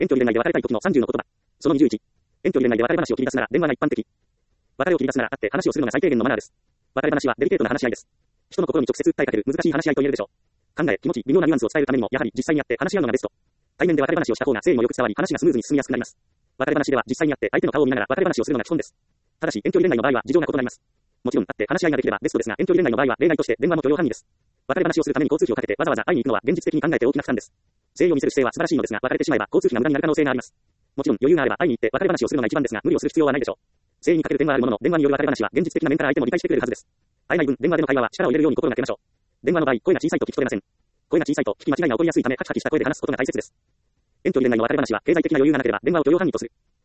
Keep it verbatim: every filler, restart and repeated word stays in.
遠距離恋愛で別れたい時のさんじゅうの言葉。そのにじゅういち。遠距離恋愛で別れ話を切り出すなら電話が一般的。別れを切り出すなら会って話をするのが最低限のマナーです。別れ話はデリケートな話し合いです。人の心に直接訴えかける難しい話し合いと言えるでしょう。考え、気持ち、微妙なニュアンスを伝えるためにも、やはり実際に会って話し合うのがベスト。対面で別れ話をした方が誠意もよく伝わり、話がスムーズに進みやすくなります。別れ話では実際に会って相手の顔を見ながら別れ話をするのが基本です。ただし、遠距離恋愛の場合は事情が異なります。もちろん、会って話し合いができればベストですが、遠距離恋愛の場合は例外として電話も許容範囲です。別れ話をするために交通費をかけてわざわざ会いに行くのは現実的に考えて大きな負担です。誠意を見せる姿勢は素晴らしいのですが、別れてしまえば交通費が無駄になる可能性があります。もちろん、余裕があれば会いに行って別れ話をするのが一番ですが、無理をする必要はないでしょう。誠意にかける点はあるものの、電話による別れ話は現実的な面から相手も理解してくれるはずです。会えない分、電話での会話は力を入れるように心がけましょう。電話の場合、声が小さいと聞き取れません。声が小さいと聞き間違いが起こりやすいため、カキカキした声で話すことが大切です。遠距離恋愛の別れ話は経済的な余裕がなければ電話を許容範囲とする。